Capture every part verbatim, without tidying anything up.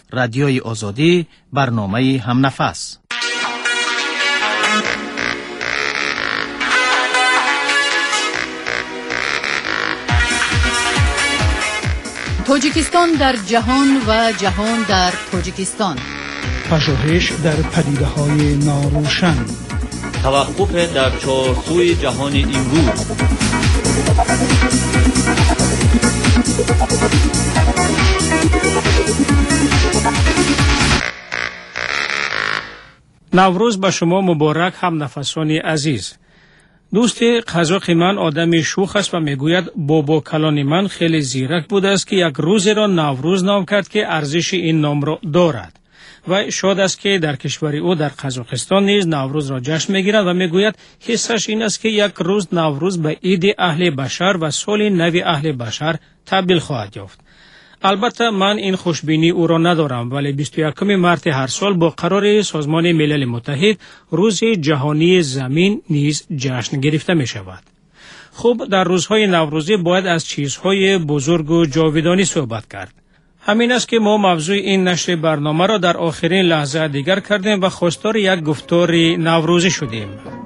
رادیوی آزادی، برنامه همنفس. تاجیکستان در جهان و جهان در تاجیکستان. پژوهش در پدیده‌های ناروشن. توقف در چارسوی جهان امروز. نوروز به شما مبارک هم نفسانی عزیز. دوست قزاق من آدمی شوخ است و میگوید بابا کلان من خیلی زیرک بوده است که یک روزی را نوروز نام کرد که ارزش این نام را دارد و شاد است که در کشور او در قزاقستان نیز نوروز را جشن میگیرند و میگوید حسش این است که یک روز نوروز به عید اهل بشر و سال نو اهل بشر تبدیل خواهد یافت. البته من این خوشبینی او را ندارم، ولی بیست و یکم مارس هر سال با قرار سازمان ملل متحد روز جهانی زمین نیز جشن گرفته می شود. خوب، در روزهای نوروزی باید از چیزهای بزرگ و جاودانی صحبت کرد. همین است که ما موضوع این نشر برنامه را در آخرین لحظه دیگر کردیم و خواستار یک گفتار نوروزی شدیم.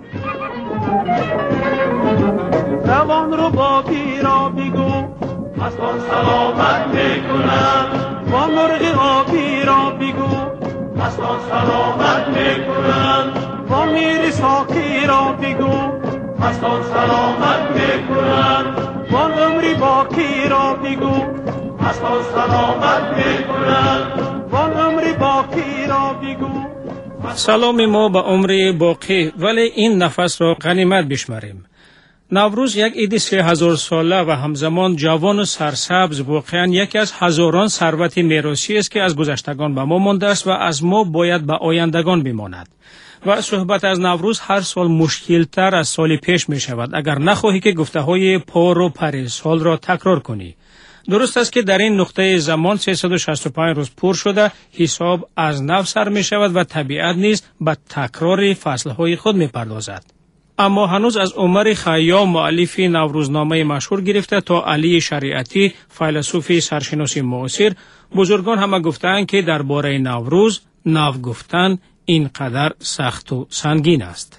روان رو با پیرا بگو مستان سلامت میکنم، با مرغ آبی را بگو مستان سلامت میکنم، با میر ساقی را بگو مستان سلامت میکنم، با عمری باقی را بگو مستان سلامت میکنم، با عمری باقی را بگو. سلام ما به عمر باقی، ولی این نفس را غنیمت بشماریم. نوروز یک عید سه هزار ساله و همزمان جوان و سرسبز واقعا یکی از هزاران ثروت میراثی است که از گذشتگان به ما مانده است و از ما باید به آیندگان بماند. و صحبت از نوروز هر سال مشکل‌تر از سال پیش می شود اگر نخواهی که گفته‌های پار و پر سال را تکرار کنی. درست است که در این نقطه زمان سیصد و شصت و پنج روز پر شده، حساب از نو سر می شود و طبیعت نیز به تکرار فصل‌های خود می پردازد. اما هنوز از عمر خیام مؤلف نوروزنامه مشهور گرفته تا علی شریعتی فیلسوف سرشناسی معاصر، بزرگان همه گفتند که درباره نوروز نو گفتن اینقدر سخت و سنگین است.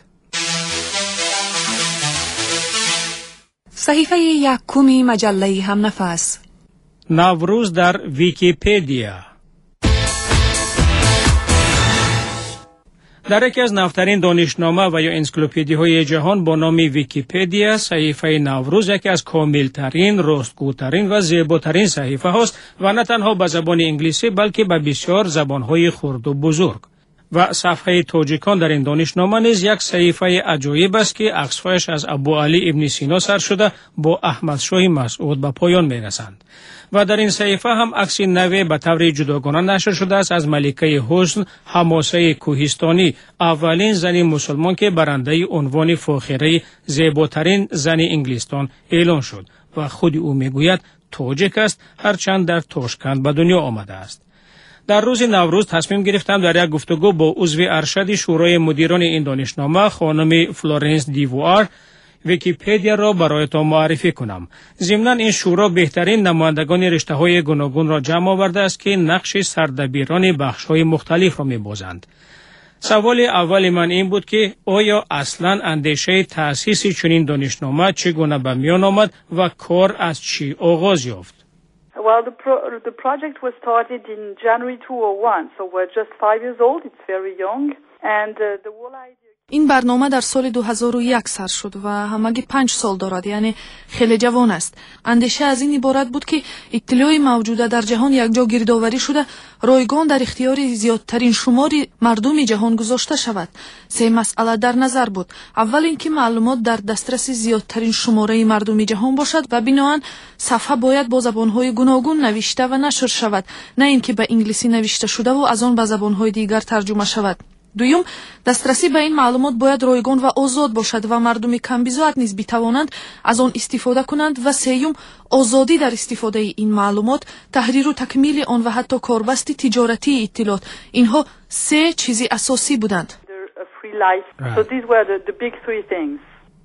صحیفه یکمی مجله هم نفس. نوروز در ویکی‌پدیا. در یکی از نوترین دانشنامه و یا انسیکلوپدیاهای جهان با نام ویکی‌پدیا، صحیفه نوروز یکی از کاملترین، راستگوترین و زیباترین صحیفه هاست و نه تنها به زبان انگلیسی بلکه به بسیار زبانهای خرد و بزرگ. و صفحه تاجیکان در این دانشنامه نیز یک صحیفه عجایب است که عکس‌هایش از ابو علی ابن سینا سر شده با احمد شاه مسعود به پایان می‌رسند. و در این صحیفه هم عکس نوی به طور جداگانه نشر شده است از ملکه حسن حماسه کوهستانی، اولین زن مسلمان که برنده عنوان فاخره زیباترین زن انگلستان اعلان شد و خود او میگوید تاجیک است هرچند در تاشکند به دنیا آمده است. در روز نوروز تصمیم گرفتم در یک گفتگو با عضو ارشد شورای مدیران این دانشنامه خانم فلورنس دیوار ویکی‌پدیا را برایتان معرفی کنم. ضمناً این شورا بهترین نمایندگان رشته‌های گوناگون را جمع آورده است که نقش سردبیران بخش‌های مختلف را می‌بازند. سوال اول من این بود که آیا اصلاً اندیشه تأسیس چنین دانشنامه چگونه به میان آمد و کار از چی آغاز یافت؟ Well, the, pro the project was started in January two thousand one, so we're just five years old. It's very young, and uh, the whole idea. این برنامه در سال دو هزار و یک سر شد و همگی پنج سال دارد، یعنی خیلی جوان است. اندیشه از این عبارت بود که اطلاع موجوده در جهان یک جا گردآوری شده رایگان در اختیار زیادترین شمار مردم جهان گذاشته شود. سه مسئله در نظر بود. اول اینکه معلومات در دسترس زیادترین شماره مردم جهان باشد و بنابراین صفحه باید با زبان‌های گوناگون نوشته و نشر شود، نه اینکه به انگلیسی نوشته شده و از آن به زبان‌های دیگر ترجمه شود. دویم، دسترسی به این معلومات باید رایگان و آزاد باشد و مردم کم بضاعت نیز بتوانند از آن استفاده کنند. و سوم، آزادی در استفاده این معلومات، تحریر و تکمیل آن و حتی کاربست تجارتی اطلاعات. اینها سه چیزی اساسی بودند.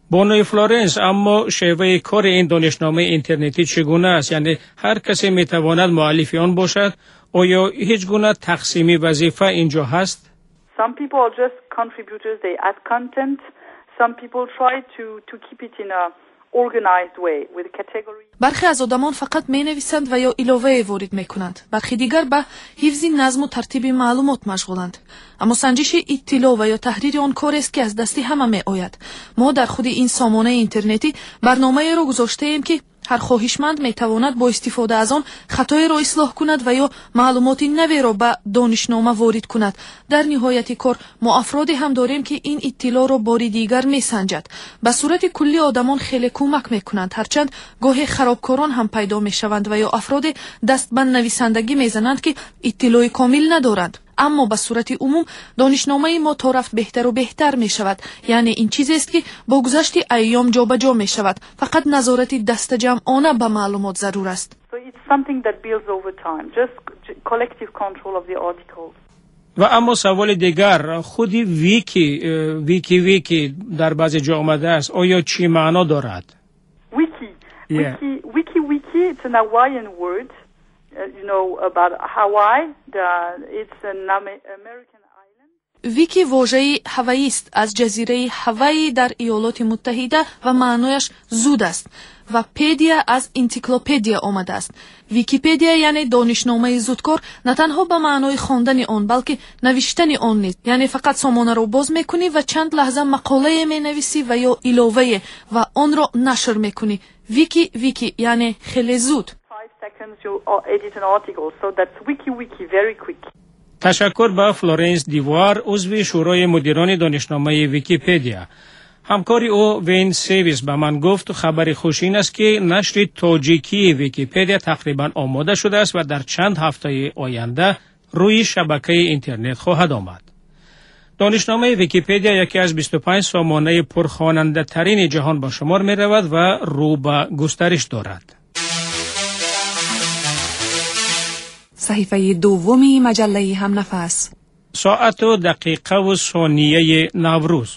بانوی فلورنس، اما شیوه کار این دانشنامه اینترنتی چگونه است؟ یعنی هر کسی میتواند مؤلف آن باشد؟ آیا هیچ گونه تقسیمی وظیفه اینجا هست؟ Some people are just contributors, they add content. Some people try to to keep it in a organized way with categories. برخی از آدمان فقط می نویسند و یا علاوه وارد می کنند. برخی دیگر به حفظ نظم و ترتیب معلومات مشغولند. اما سنجش اطلاع و یا تحریر آن کاری است که از دستی همه می آید. ما در خود این سامانه اینترنتی برنامه را گذاشته ایم که هر خواهشمند می تواند با استفاده از آن خطای را اصلاح کند و یا معلومات نوی را به دانشنامه وارد کند. در نهایت کار ما افرادی هم داریم که این اطلاع را باری دیگر می سنجد. به صورت کلی آدمان خیلی کمک می کنند، هرچند گاهی خرابکاران هم پیدا می شوند و یا افراد دست به نویسندگی می زنند که اطلاع کامل ندارند. اما به صورت عموم دانشنامه ما تا رفت بهتر و بهتر می شود. یعنی این چیزی است که با گذشت ایام جا به جا می شود. فقط نظارت دست جمعانه به معلومات ضرور است. So it's something that builds over time, just collective control of the articles. و اما سوال دیگر، خودی ویکی ویکی ویکی در بعضی جا آمده است، آیا چی معنا دارد؟ Wiki. Yeah. Wiki, wiki, wiki, it's an Hawaiian word, uh, you know, about Hawaii. The, it's an American island. ویکی واژه هوایی است از جزیره هوایی در ایالات متحده و معنایش زود است و پدیا از انسیکلوپدیا آمده است. ویکیپدیا یعنی دانشنامه زودکار، نه تنها به معنای خواندن آن بلکه نوشتن آن نیست. یعنی فقط سامانه را باز میکنی و چند لحظه مقاله می نویسی و یا علاوه و آن را نشر میکنی. ویکی ویکی یعنی خیلی زود. Five seconds you edit an article, so that's wiki wiki, very quick. تشکر به فلورنس دیوار، عضو شورای مدیران دانشنامه ویکیپدیا. همکاری او وین سیویس به من گفت خبر خوش این است که نشر تاجیکی ویکیپدیا تقریبا آماده شده است و در چند هفته آینده روی شبکه اینترنت خواهد آمد. دانشنامه ویکیپدیا یکی از بیست و پنج سامانه پرخواننده ترین جهان به شمار می رود و رو به گسترش دارد. صحیفه دومی مجله هم نفس. ساعت و دقیقه و ثانیه نوروز.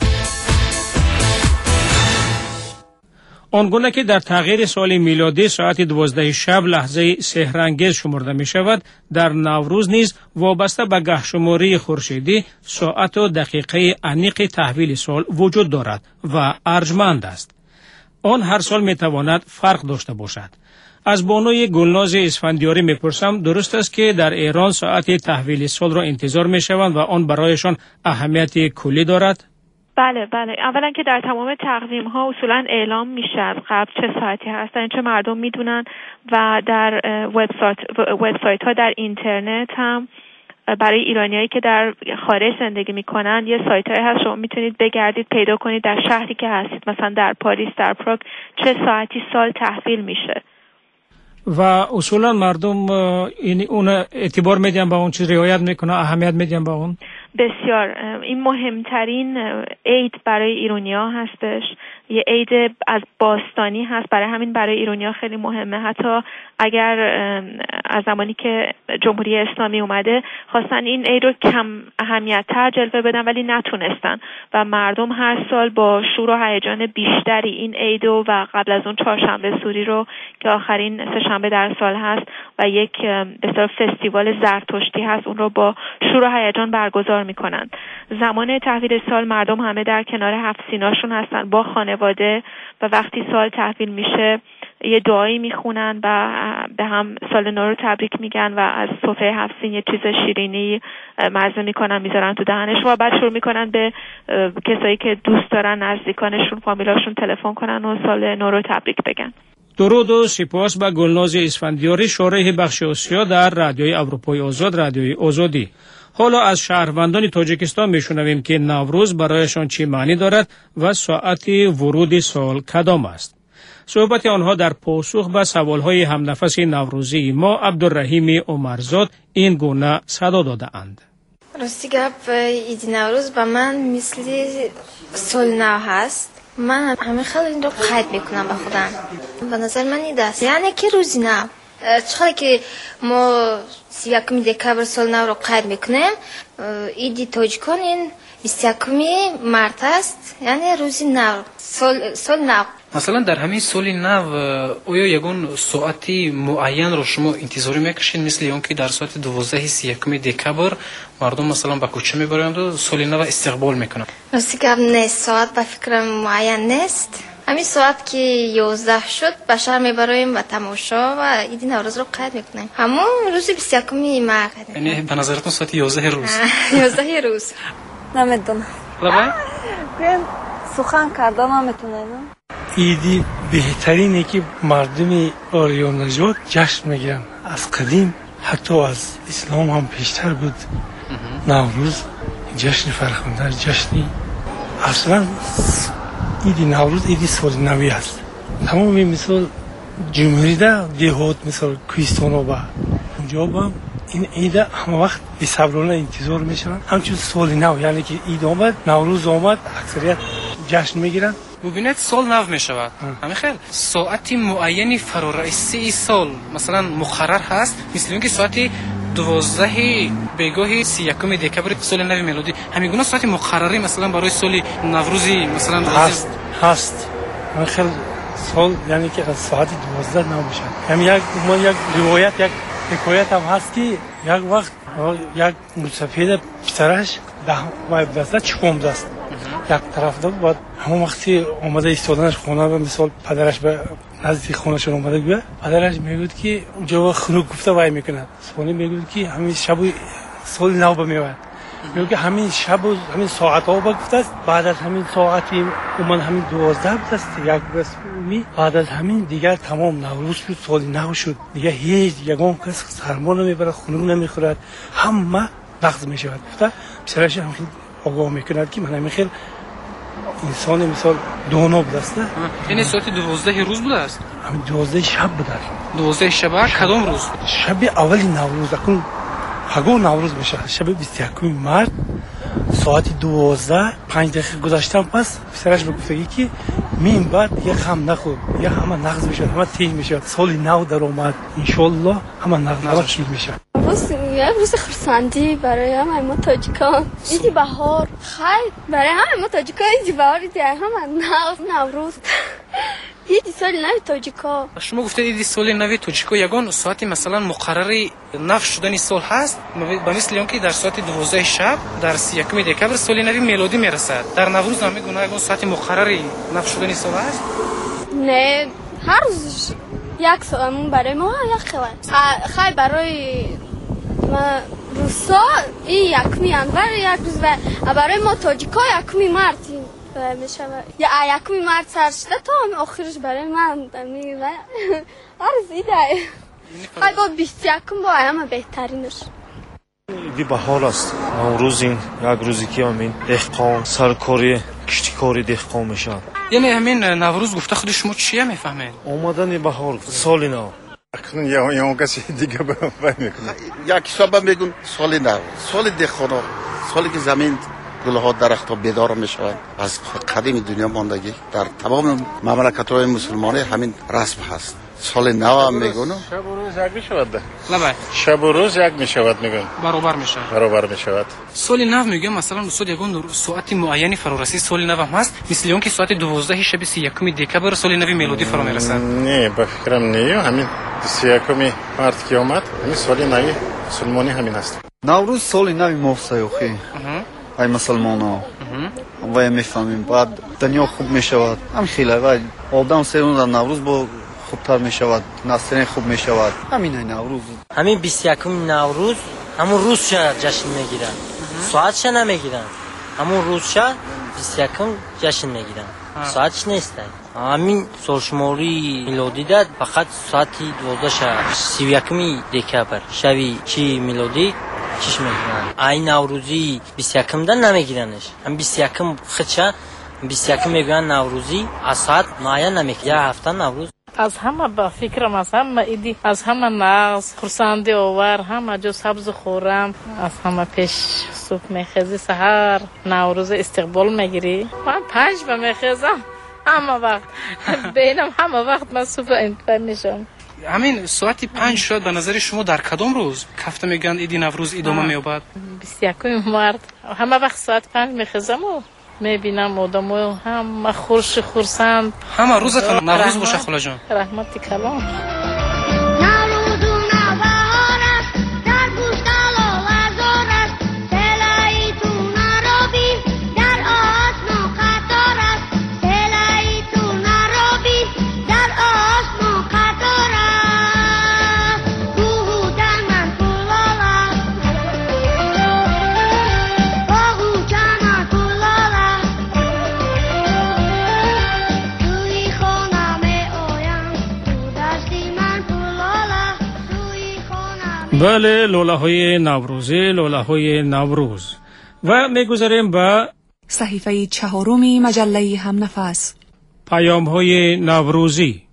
آنگونه که در تغییر سال میلادی ساعت دوازده شب لحظه سحرانگیز شمرده می شود، در نوروز نیز وابسته به گهشماری خورشیدی ساعت و دقیقه انیق تحویل سال وجود دارد و ارجمند است. آن هر سال می تواند فرق داشته باشد. از بانوی گلناز اسفندیاری می پرسم درست است که در ایران ساعت تحویل سال را انتظار می شوند و آن برایشان اهمیت کلی دارد؟ بله بله، اولا که در تمام تقویم ها اصولا اعلام میشه از قبل چه ساعتی هست، این چه مردم میدونن و در وبسایت وبسایت ها در اینترنت هم برای ایرانیایی که در خارج زندگی میکنن یه سایت های هست، شما میتونید بگردید پیدا کنید در شهری که هستید، مثلا در پاریس، در پراگ چه ساعتی سال تحویل میشه. و اصولا مردم این اون اعتبار میدن با اون چیز، رعایت میکنن، اهمیت میدن با اون. بسیار، این مهمترین عید برای ایرانی‌ها هستش، یه عید از باستانی هست، برای همین برای ایرانی‌ها خیلی مهمه. حتی اگر از زمانی که جمهوری اسلامی اومده خواستن این عید رو کم اهمیت‌تر جلوه بدن ولی نتونستن و مردم هر سال با شور و هیجان بیشتری این عید و قبل از اون چهارشنبه سوری رو که آخرین سه‌شنبه در سال هست و یک به اصطلاح فستیوال زرتشتی هست اون رو با شور و هیجان برگزار میکنن. زمان تحویل سال مردم همه در کنار هفت سیناشون هستن با خانواده و وقتی سال تحویل میشه یه دعایی میخونن و به هم سال نو رو تبریک میگن و از سفره هفت سین یه چیز شیرینی مزه میکنن میذارن تو دهنش و بعد شروع میکنن به کسایی که دوست دارن، نزدیکانشون، فامیلاشون تلفن کنن و سال نو رو تبریک بگن. درود و سپاس به گلناز اسفندیاری، شارح بخش آسیا در رادیوی اروپای آزاد، رادیوی آزادی. حالا از شهروندان تاجیکستان میشنویم که نوروز برایشان چه معنی دارد و ساعت ورود سال کدام است. صحبت آنها در پاسخ به سوالهای همنفس نوروزی ما عبدالرحیم عمرزاد این گونه صدا داده اند. راستی گپ عید نوروز به من مثل سال نو هست. من همه خیلی این رو قید میکنم به خودم. به نظر من این است یعنی که روزی نو، چرا که ما سی یکم دکبر سال نو رو قید میکنیم، عید تاجیکان این بیست و یکم مارت است، یعنی روز نو، سال سال نو. مثلا در همین سال نو آیا یگون ساعتی معین رو شما انتظار میکشید مثل اون که در ساعت دوازده سی یکم دکبر مردم مثلا به کوچه میبرند و سال نو استقبال میکنند؟ راستی که نیست، ساعت به فکرم معین نیست. همین ساعت که یازده شد بشر میبریم و تماشا و عید نوروز رو قید میکنیم. همون روز بیست و یکم مارت. یعنی به نظرتون ساعت یازده روز؟ یازده روز. نمیدونم. لبا؟ بیاین سخن کردن نمیتونه. ایدی بهترینه که مردم آریا نژاد جشن میگیرن. از قدیم حتی از اسلام هم پیشتر بود. نوروز جشن فرخنده، جشنی اصلا ایدی نوروز ایدی سال نوی است. تمامی مثال جمهوری ده دیهات مثال کوهستان و اونجا هم این عید همه وقت به صبرانه انتظار میشن. همچون سال نو، یعنی که عید آمد، نوروز آمد، اکثریت جشن میگیرن. ببینید سال نو میشود. همین خیلی ساعتی معینی فرارئیسی سال مثلا مقرر هست، مثل اینکه ساعتی دوازده بیگاه سی یکم دکبر سال نو میلادی همین گونه ساعت مقرری مثلا برای سال نوروزی مثلا هست هست همین خیلی سال، یعنی که از ساعت دوازده نو میشه. همین یک ما یک روایت یک حکایت هم هست که یک وقت یک مسافر پسرش ده ماه بسته چکم است. یک طرف داد بعد همون وقتی اومده ایستادنش خونه به مثال پدرش به نزدیک خونهشون اومده گفت، پدرش میگفت که اونجا خنک گفته وای میکنه. سوالی میگفت که همین شب سال نو بمیاد. میگه که همین شب و همین ساعت ها گفته است. بعد از همین ساعتی اومد همین دوازده بود است یک رسمی. بعد از همین دیگر تمام نوروز شد، سال نو شد. دیگه هیچ یگان کس سرما نمیبره، خنک نمیخورد، همه نقض میشود. گفته پسرش هم آگاه میکند که من همین خیلی انسان مثال دانا بود است. یعنی ساعت دوازده روز بود است؟ همین دوازده شب بود است. دوازده شب کدام روز؟ شب اولی نوروز. اکنون هگو نوروز میشه شب بیست و یکم مارت ساعت دوازده پنج دقیقه گذشتن پس پسرش به گفتگی که مین بعد یک هم نخور، یک همه نقض میشه، همه تیز میشه، سال نو در اومد، انشالله همه نقض تیز میشه. روز یک روز خرسندی برای همه ما تاجیکان، عید بهار خیر برای همه ما تاجیکان، عید بهار عید همه نوروز عید سال نو تاجیکا. شما گفتید عید سال نو تاجیکا یگان ساعتی مثلا مقرری نف شدن سال هست، به مثل اون که در ساعت دوازده شب در سی یکم دکبر سال نو میلادی میرسد. در نوروز هم میگن یگان ساعت مقرری نف شدن سال هست؟ نه، هر روز یک ساعت برای ما یک خیلی خیلی برای ما روسا این یکمی انور یک روز و برای ما تاجیکا یکمی مارت میشه. یا یکمی مارت سر شده تا هم آخرش برای من میگه عرض ایده خیلی با بیست یکم با همه بهترینش. ایدی بهار است. نوروز این یک روزی که همین دهقان سرکاری کشتیکاری دهقان میشه. یعنی همین نوروز گفته خود شما چیه میفهمید؟ آمدن بهار سال نو. اکنون یا یا کسی دیگه به میکنه. یک شب میگن سال نو، سال دهقانا، سالی که زمین گلها درختها بیدار میشوند. از قدیم دنیا ماندگی در تمام مملکت‌های مسلمانی همین رسم هست. سال نو هم میگن شب و روز یک میشود. لبا شب و روز یک میشود میگن. برابر میشه. برابر میشود. سال نو میگم مثلا سال یگان ساعت معینی فرارسی سال نو هم هست، مثل اون که ساعت دوازده شب سی یکم دکبر سال نو میلادی فرا میرسد. نه به فکرم نه، همین سی یکم مارت که اومد همین سال نو مسلمانی همین است. نوروز سال نو موسیقی ای مسلمانا و میفهمیم بعد دنیا خوب میشود. هم خیلی وای آدم سرون در نوروز با خوبتر میشود، نسل خوب میشود. همین نوروز همین بیست و یکم نوروز همون روز شد جشن میگیرن، ساعتش نمیگیرن، همون روز شد بیست و یکم جشن میگیرن، ساعتش نیست. همین سالشماری میلادی داد فقط ساعتی دوازده شد سی یکم دکبر شبی چی میلادی چیش میگیرن. این نوروزی بیست و یکم دن نمیگیرنش، هم بیست و یکم خدشه بیست و یکم میگن نوروزی از ساعت معین نمیگیرن. یه هفته نوروز از همه با فکرم از همه ایدی از همه ناز خرسندی آور همه جو سبز خورم از همه پیش صبح میخیزی سحر نوروز استقبال میگیری. من پنج با میخیزم همه وقت بینم همه وقت من صبح انتفاع میشم. همین ساعت پنج شد به نظر شما در کدام روز کفته میگن ایدی نوروز ادامه مییابد؟ بیست و یکم مارد همه وقت ساعت پنج میخزم و میبینم آدمو هم خورش خورسند همه روزتان نوروز باشه خاله جان. رحمتی کلام. بله، لوله های نوروزی، لوله های نوروز. و میگذاریم به صحیفه چهارمی مجله هم نفس، پیام های نوروزی.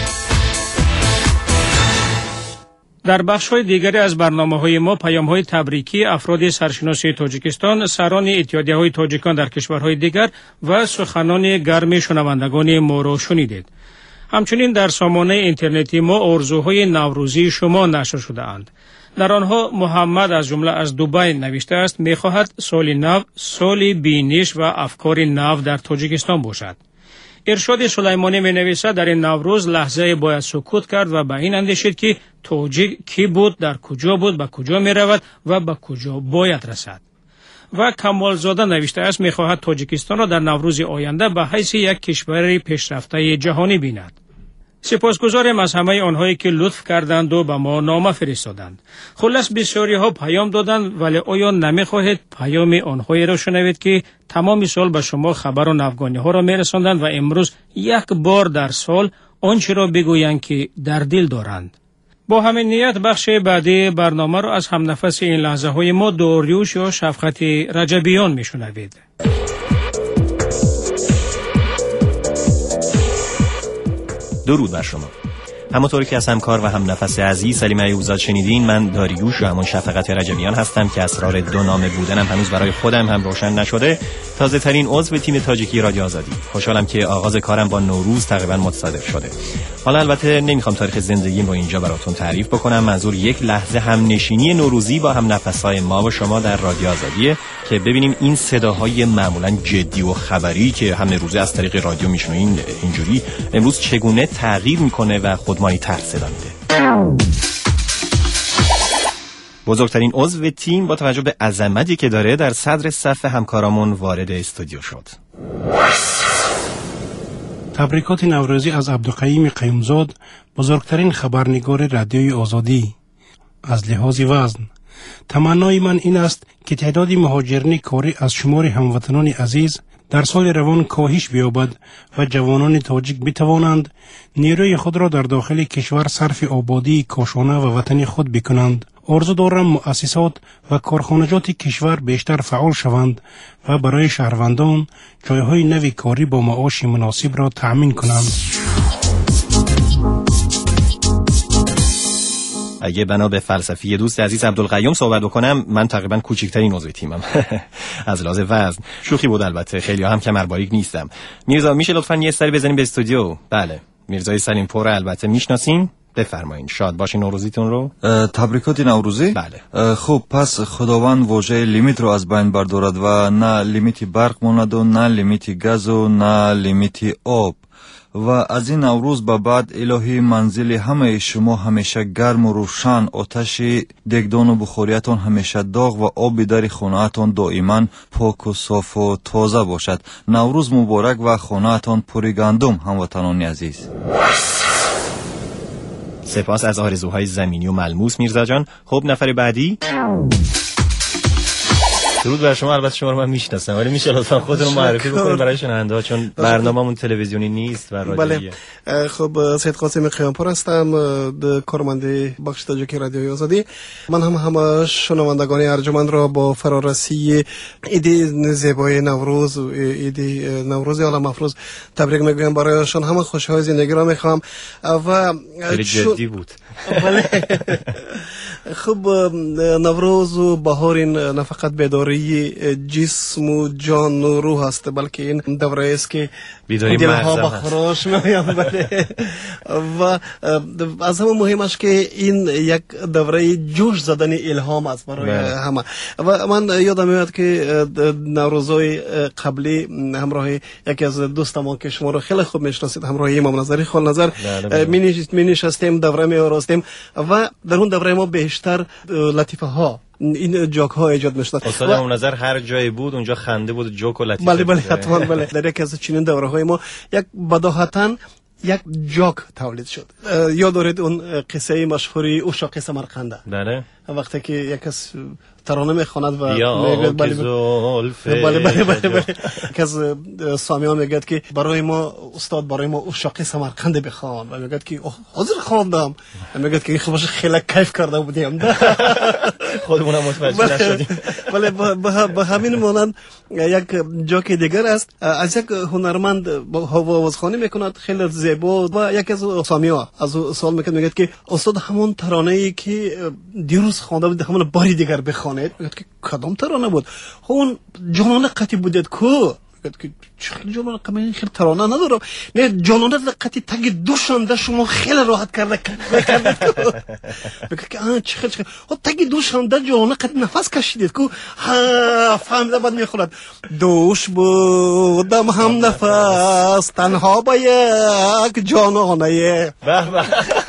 در بخش های دیگری از برنامه های ما پیام های تبریکی افراد سرشناسی تاجیکستان، سران اتحادیه های تاجیکان در کشورهای دیگر و سخنان گرم شنوندگان ما را شنیدید. همچنین در سامانه اینترنتی ما آرزوهای نوروزی شما نشر شده اند. در آنها محمد از جمله از دبی نوشته است می‌خواهد سال نو سال بینش و افکار نو در تاجیکستان باشد. ارشاد سلیمانی می‌نویسد در این نوروز لحظه باید سکوت کرد و به این اندیشید که تاجیک کی بود، در کجا بود، به کجا می‌رود و به کجا باید رسد. و کمالزاده نوشته است می‌خواهد تاجیکستان را در نوروز آینده به حیث یک کشور پیشرفته جهانی بیند. سپاسگزاریم از همه آنهایی که لطف کردند و به ما نامه فرستادند. خلاص بسیاری ها پیام دادند، ولی آیا نمی‌خواهید پیام آنهایی را شنوید که تمام سال به شما خبر و نوگانی ها را می‌رساندند و امروز یک بار در سال آنچه را بگویند که در دل دارند؟ با همین نیت بخش بعدی برنامه را از همنفس این لحظه های ما داریوش یا شفقت رجبیان میشنوید. درود بر شما. همونطور که از همکار و هم نفس عزیز سلیم ایوبزاد شنیدین، من داریوش و همون شفقت رجبیان هستم که اسرار دو نام بودنم هنوز برای خودم هم روشن نشده. تازه ترین عضو تیم تاجیکی رادیو آزادی. خوشحالم که آغاز کارم با نوروز تقریبا متصادف شده. حالا البته نمیخوام تاریخ زندگیم رو اینجا براتون تعریف بکنم، منظور یک لحظه هم نشینی نوروزی با هم نفس‌های ما و شما در رادیو آزادیه که ببینیم این صداهای معمولا جدی و خبری که هم روزه از طریق رادیو میشنوین اینجوری امروز چگونه تغییر میکنه و خودمانی تر صدا میده. بزرگترین عضو تیم با توجه به عظمتی که داره در صدر صف همکارامون وارد استودیو شد. تبریکات نوروزی از عبدالقییم قیومزاد، بزرگترین خبرنگار رادیوی آزادی. از لحاظ وزن، تمنای من این است که تعداد مهاجرین کاری از شمار هموطنان عزیز در سال روان کاهش بیابد و جوانان تاجیک بتوانند نیروی خود را در داخل کشور صرف آبادی کاشانه و وطن خود بکنند. آرزو دارم مؤسسات و کارخانجات کشور بیشتر فعال شوند و برای شهروندان جایهای نوی کاری با معاش مناسب را تأمین کنند. اگه بنا به فلسفی دوست عزیز عبدالقیوم صحبت بکنم، من تقریبا کوچکترین عضو تیمم از لحاظ وزن. شوخی بود البته، خیلی هم کمرباریک نیستم. میرزا میشه لطفاً یه سری بزنیم به استودیو؟ بله، میرزای سلیم پور البته میشناسین. بفرمایین. شاد باشین نوروزیتون رو. تبریکات نوروزی؟ بله. خب پس خداوند واژه لیمیت رو از بین بردارد و نه لیمیتی برق ماند و نه لیمیتی گاز و نه لیمیتی آب. و از این نوروز به بعد الهی منزل همه شما همیشه گرم و روشن، آتش دگدان و بخوریتان همیشه داغ و آب در خانه‌تان دائما پاک و صاف و تازه باشد. نوروز مبارک و خانه‌تان پر گندم هموطنان عزیز. سپاس از آرزوهای زمینی و ملموس میرزا جان. خب نفر بعدی. درود بر شما. البته شما رو من میشناسم، ولی میشه لطفا خودتون معرفی بکنید برای شنونده‌ها، چون برنامه‌مون تلویزیونی نیست و رادیویه. بله. خب سید قاسم قیامپور هستم، کارمند بخش تاجیکی رادیوی آزادی. من هم همه شنوندگان ارجمند را با فرارسی عید زیبای نوروز، عید نوروز عالم افروز تبریک میگویم. برایشان همه خوشی‌های زندگی را میخوام و خیلی جدی بود. خب نوروز و بهار این نه فقط بیداری جسم و جان و روح است، بلکه این دوره است که دلها به خروش میآیند. و از همه مهمش که این یک دوره جوش زدن الهام است برای همه. و من یادم میاد که نوروزهای قبلی همراه یکی از دوستان که شما رو خیلی خوب میشناسید، همراه امام نظری خال نظر می نشستیم، دوره می آراستیم و در اون دوره ما بیشتر لطیفه ها، این جوک ها ایجاد میشد. استاد امام نظر هر جایی بود اونجا خنده بود، جوک و لطیفه. بله بله حتما بله. در یک از چنین دوره های ما یک بداهتاً یک جوک تولید شد. یاد دارید اون قصه مشهوری اوشاق سمرقند؟ بله. وقتی که یک از ترانه میخواند و میگه بله بله بله بله بله که از سامیان میگه که برای ما استاد برای ما اوشاق سمرقند بخوان و میگه که حاضر خواندم، میگه که خودش خیلی کیف کرده بودیم. خودمون متوجه نشدیم. ولی به همین مانند یک جوک دیگر است، از یک هنرمند آوازخوانی میکند خیلی زیبا و یک از سامیا از سوال میکنه، میگه که استاد همون ترانه ای که دیروز خوانده بود همون باری دیگر بخوانید. میگه که کدام ترانه بود؟ اون جانانه قطعی بودید کو؟ میگه که چه جانانه قطعی خیلی ترانه ندارم. نه جانانه قطعی تگ دوشنده شما خیلی راحت کرده کردید کو؟ میگه که آه چه چه تگ دوشنده جانانه قطعی نفس کشیدید کو؟ ها فهمیده. بعد میخواد دوش بودم هم نفس تنها با یک جانانه. به به.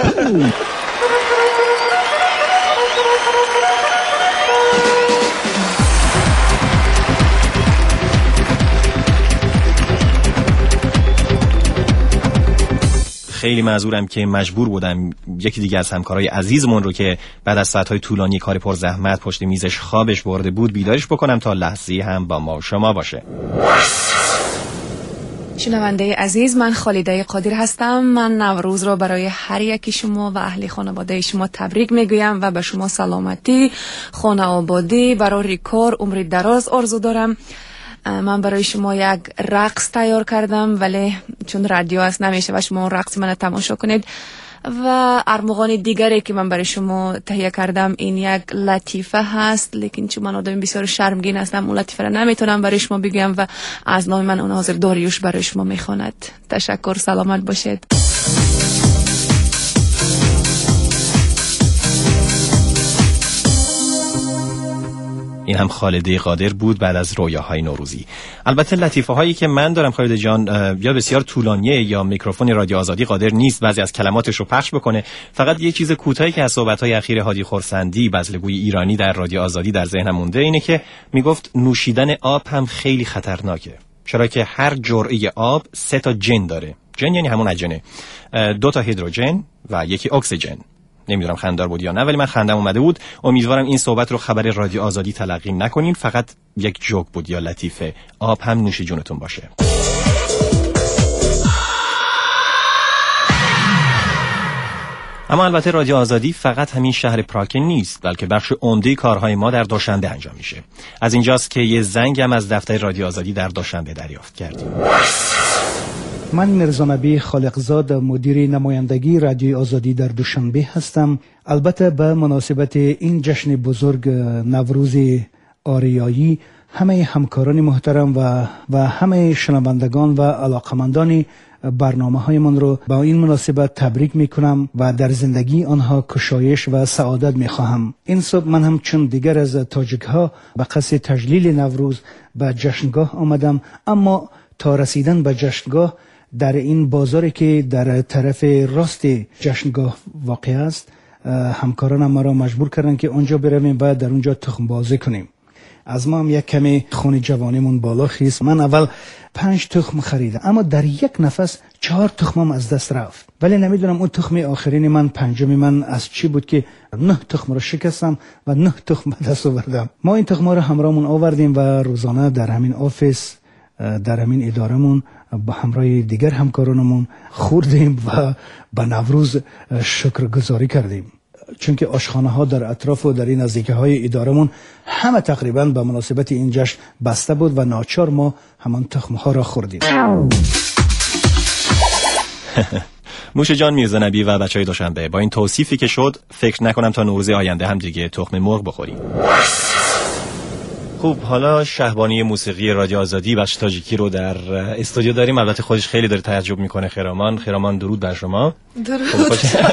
خیلی معذورم که مجبور بودم یکی دیگه از همکارای عزیزمون رو که بعد از ساعت‌های طولانی کار پر زحمت پشت میزش خوابش برده بود بیدارش بکنم تا لحظه‌ای هم با ما و شما باشه. شنونده عزیز، من خالیده قادر هستم. من نوروز را برای هر یکی شما و اهل خانواده شما تبریک میگویم و به شما سلامتی، خانه آبادی، برای کار، عمر دراز آرزو دارم. من برای شما یک رقص تیار کردم، ولی چون رادیو است نمیشه و شما رقص من تماشا کنید. و ارمغان دیگری که من برای شما تهیه کردم این یک لطیفه هست، لیکن چون من آدم بسیار شرمگین هستم اون لطیفه را نمیتونم برای شما بگم و از نام من اون حاضر داریوش برای شما میخواند. تشکر، سلامت باشید. این هم خالده قادر بود بعد از رویاهای نوروزی. البته لطیفه هایی که من دارم خالده جان یا بسیار طولانیه یا میکروفون رادیو آزادی قادر نیست بعضی از کلماتش رو پخش بکنه. فقط یه چیز کوتاهی که از صحبت‌های اخیر هادی خرسندی بزلگوی ایرانی در رادیو آزادی در ذهنم مونده اینه که میگفت نوشیدن آب هم خیلی خطرناکه، چرا که هر جرعه آب سه تا جن داره. جن یعنی همون اجنه، دو تا هیدروژن و یکی اکسیژن. نمیدونم خندار بود یا نه، ولی من خندم اومده بود. امیدوارم این صحبت رو خبر رادیو آزادی تلقی نکنین، فقط یک جوک بود یا لطیفه. آب هم نوش جونتون باشه. اما البته رادیو آزادی فقط همین شهر پراکن نیست، بلکه بخش عمده کارهای ما در دوشنبه انجام میشه. از اینجاست که یه زنگ هم از دفتر رادیو آزادی در دوشنبه دریافت کردیم. من مرزا نبی خالقزاد، مدیر نمایندگی رادیو آزادی در دوشنبه هستم. البته به مناسبت این جشن بزرگ نوروز آریایی همه همکاران محترم و و همه شنوندگان و علاقمندان برنامه های من رو با این مناسبت تبریک می کنم و در زندگی آنها کشایش و سعادت می خواهم. این صبح من هم چون دیگر از تاجیک ها به قصد تجلیل نوروز به جشنگاه آمدم، اما تا رسیدن به جشنگاه در این بازاری که در طرف راست جشنگاه واقع است همکارانم ما را مجبور کردن که اونجا برویم و در اونجا تخم بازی کنیم. از ما هم یک کمی خون جوانیمون بالا خیست. من اول پنج تخم خریدم، اما در یک نفس چهار تخمم از دست رفت. ولی نمیدونم اون تخم آخرین من، پنجمی من از چی بود که نه تخم رو شکستم و نه تخم به دست آوردم. ما این تخم رو همراهمون آوردیم و روزانه در همین آفیس، در همین ادارمون با همراه دیگر همکارانمون خوردیم و به نوروز شکرگزاری کردیم، چون که آشخانه ها در اطراف و در این نزدیکی های ادارمون همه تقریبا به مناسبت این جشن بسته بود و ناچار ما همان تخم ها را خوردیم. نوش جان میرزا نبی و بچهای دوشنبه، با این توصیفی که شد فکر نکنم تا نوروز آینده هم دیگه تخم مرغ بخوریم. خوب، حالا شهبانی موسیقی رادیو آزادی بخش تاجیکی رو در استودیو داریم. البته خودش خیلی داره تعجب میکنه. خرامان خرامان درود بر شما. درود.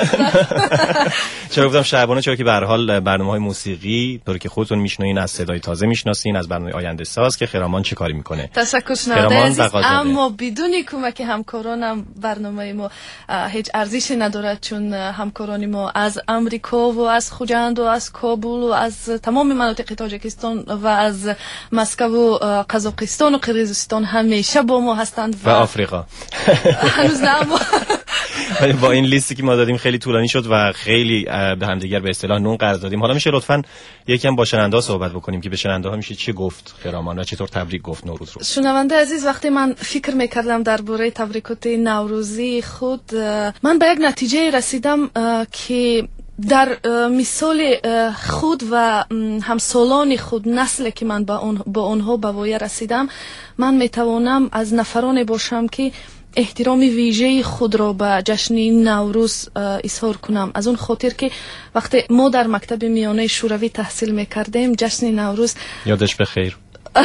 چرا گفتم شهبانه؟ چرا که به هر حال برنامه‌های موسیقی طوری که خودتون میشنوین از صدای تازه میشناسین، از برنامه آینده ساز که خرامان چه کاری میکنه. تشکر شنونده عزیز، اما بدون کمک همکارانم برنامه ما هیچ ارزشی ندارد، چون همکاران ما از امریکا و از خوجند و از کابل و از تمام مناطق تاجیکستان و از مسکو و قزاقستان و قرقیزستان همیشه با ما هستند و, و آفریقا هنوز نه. ولی با این لیستی که ما دادیم خیلی طولانی شد و خیلی به همدیگر به اصطلاح نون قرض دادیم. حالا میشه لطفاً یکم با شنونده ها صحبت بکنیم که به شنونده ها میشه چی گفت خرامان و چطور تبریک گفت نوروز رو؟ شنونده عزیز، وقتی من فکر میکردم درباره تبریکات نوروزی خود، من به یک نتیجه رسیدم که در مثال خود و همسالان خود، نسل که من با, اون با اونها به وایه رسیدم، من میتوانم از نفران باشم که احترام ویژه خود را به جشن نوروز اظهار کنم. از اون خاطر که وقتی ما در مکتب میانه شوروی تحصیل میکردیم، جشن نوروز یادش بخیر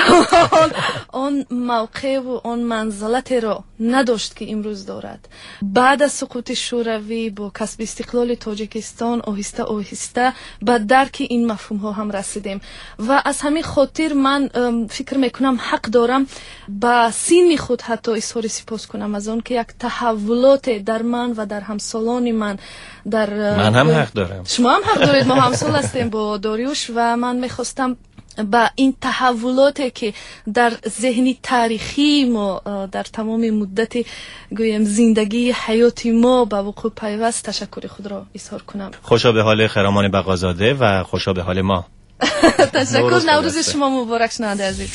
آن موقع و آن منزلت را نداشت که امروز دارد. بعد از سقوط شوروی با کسب استقلال تاجیکستان آهسته آهسته به درک این مفهوم ها هم رسیدیم و از همین خاطر من فکر میکنم حق دارم با سین خود حتی اظهار سپاس کنم از اون که یک تحولات در من و در همسالان من در من هم حق دارم. شما هم حق دارید، ما همسال هستیم با داریوش و من میخواستم با این تحولاتی که در ذهنی تاریخی ما در تمام مدت گویم زندگی حیاتی ما به وقوع پیوست، تشکر خود را اظهار کنم. خوشا به حال خرامان بقازاده و خوشا به حال ما. تشکر. نوروز شما مبارک شنونده عزیز.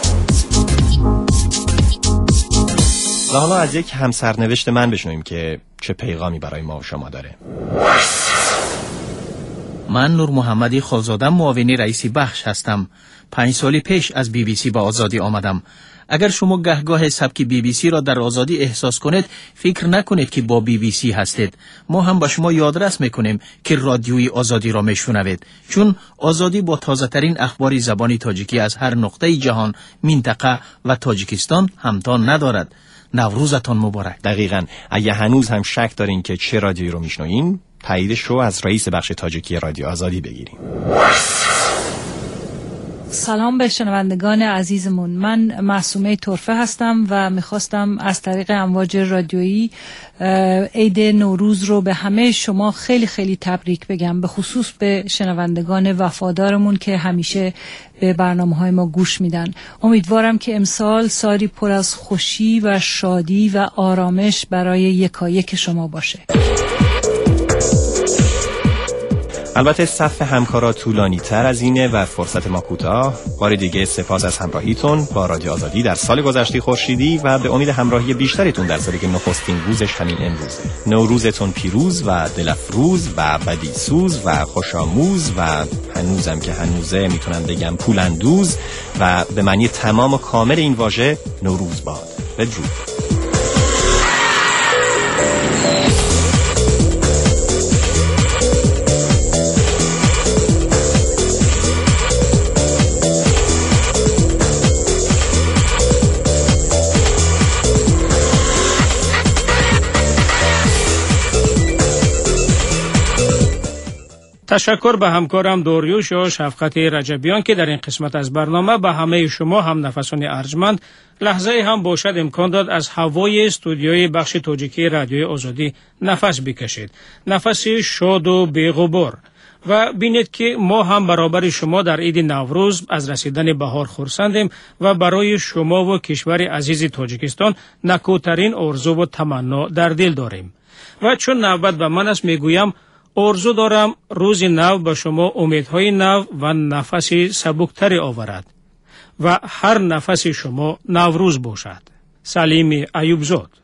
و حالا از یک همسرنوشت من بشنویم که چه پیغامی برای ما و شما داره. من نور محمدی خالزاده، معاون رئیس بخش هستم. پنج سال پیش از بی بی سی به آزادی آمدم. اگر شما گهگاه سبک بی بی سی را در آزادی احساس کنید، فکر نکنید که با بی بی سی هستید. ما هم با شما یادرس میکنیم که رادیوی آزادی را میشنوید، چون آزادی با تازه ترین اخبار زبانی تاجیکی از هر نقطه جهان، منطقه و تاجیکستان همتان ندارد. نوروزتان مبارک. دقیقاً. اگه هنوز هم شک دارین که چه رادیویی رو میشنوین، تاییدش رو از رئیس بخش تاجیکی رادیو آزادی بگیریم. سلام به شنوندگان عزیزمون، من معصومه طرفه هستم و میخواستم از طریق امواج رادیویی عید نوروز رو به همه شما خیلی خیلی تبریک بگم، به خصوص به شنوندگان وفادارمون که همیشه به برنامه‌های ما گوش میدن. امیدوارم که امسال سالی پر از خوشی و شادی و آرامش برای یکایک شما باشه. البته صف همکارا طولانی تر از اینه و فرصت ما کوتاه. بار دیگه سپاس از همراهیتون با رادیو آزادی در سال گذشته خورشیدی و به امید همراهی بیشترتون در سالی که نخستین روزش همین امروزه. نوروزتون پیروز و دلفروز و بدیسوز و خوشاموز و هنوزم که هنوزه میتونم بگم پولاندوز و به معنی تمام و کامل این واژه نوروز باد. بدرود. تشکر به همکارم داریوش و شفقت رجبیان که در این قسمت از برنامه به همه شما هم نفسان ارجمند لحظه هم باشد امکان داد از هوای استودیوی بخش تاجیکی رادیوی آزادی نفس بکشید، نفسی شاد و بی‌غبار، و بینید که ما هم برابر شما در عید نوروز از رسیدن بهار خرسندیم و برای شما و کشور عزیز تاجیکستان نکوترین آرزو و تمنا در دل داریم. و چون نوبت به من است میگویم آرزو دارم روز نو به شما امیدهای نو و نفسی سبکتری آورد و هر نفس شما نوروز باشد. سلیم ایوبزاد.